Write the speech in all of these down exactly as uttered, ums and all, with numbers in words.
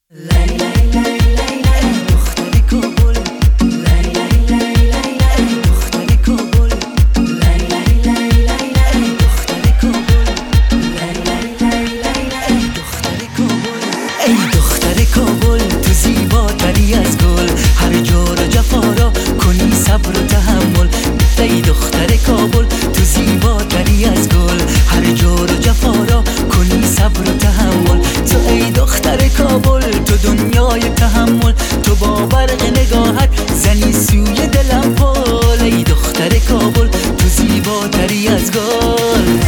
تحمل تو با برق نگاهت زنی سوی دلم پل. ای دختر کابل تو زیباتری از گل.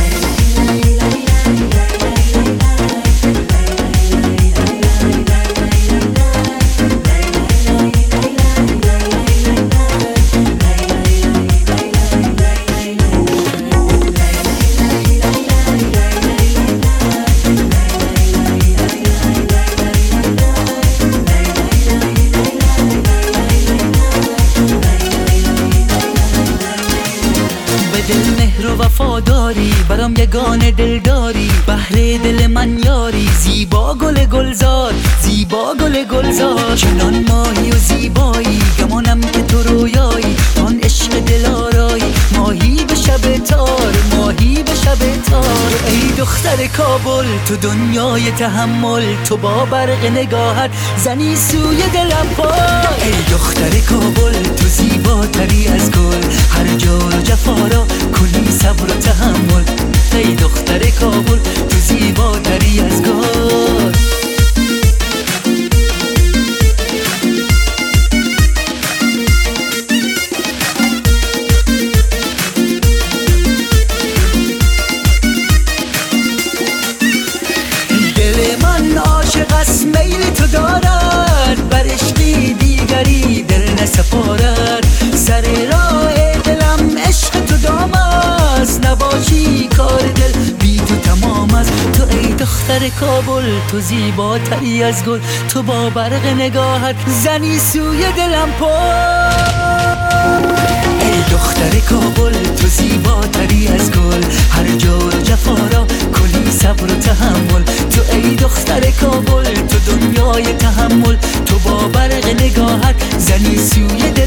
دل مهر و وفاداری برام یگانه دلداری، بهر دل من یاری زیبا گل گلزار، زیبا گل گلزار. چنان ماهی و زیبایی گمانم که تو رویایی، آن عشق دلارایی ماهی به شب تار، ماهی به شب تار. ای دختر کابل تو دنیای تحمل تو با برق نگاهت زنی سوی دلم پای. ای دختر کابل تو زیباتری از گل، هر جور و جفا را کنی صبر و تحمل. ای دختر کابل تو زیباتری از گل. دل من عاشق است میل تو دارد، بر عشقی دیگری دل نسپارد. سر راه دلم عشق تو دام است، نباشی کار دل بی تو تمام است. تو ای دختر کابل تو زیباتری از گل، تو با برق نگاهت زنی سوی دلم پل. ای دختر کابل تو زیباتری از گل، هر جور و جفا را کنی صبر و تحمل. تو ای دختر کابل تو دنیای تحمل تو با برق نگاهت زنی سوی